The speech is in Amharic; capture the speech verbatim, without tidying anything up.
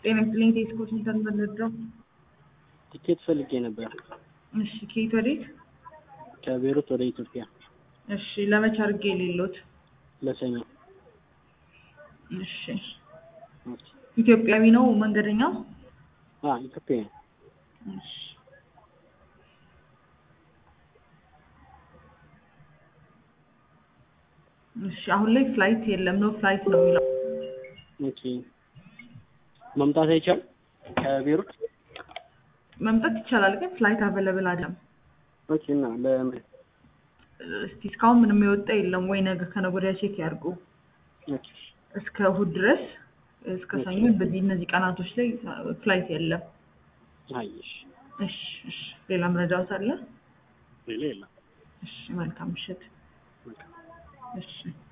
ጤና ይስጥልኝ ቴስኮች እንደምንደረው ቲኬት ፈልጌ ነበር። እሺ ከየት ወዴት? ከቤሩት ወደ ኢትዮጵያ። እሺ ለመቼ አድርጌ ሌሎት? ለሰኞ። እሺ ኢትዮጵያዊ ነው መንገደኛው? አዎ ኢትዮጵያዊ። እሺ እሺ አሁን ላይ ፍላይት የለም ነው ፍላይት ነው የሚለው። ኦኬ መምጣት አይቻልም ከቤሩት? መምጣት ይቻላል ግን ፍላይት አቬለብል አይደለም። ኦኬ እና ለምን? እስቲ እስካሁን ምንም የወጣ የለም ወይ ነገ ከነገ ወዲያ ቼክ ያድርጉ። ኦኬ እስከ እሑድ ድረስ እስከ ሰኞ በዚህ እነዚህ ቀናቶች ላይ ፍላይት የለም። አይሽ እሺ እሺ ሌላ መረጃው አለ? ሌላ የለም። እሺ መልካም ምሽት። መልካም እሺ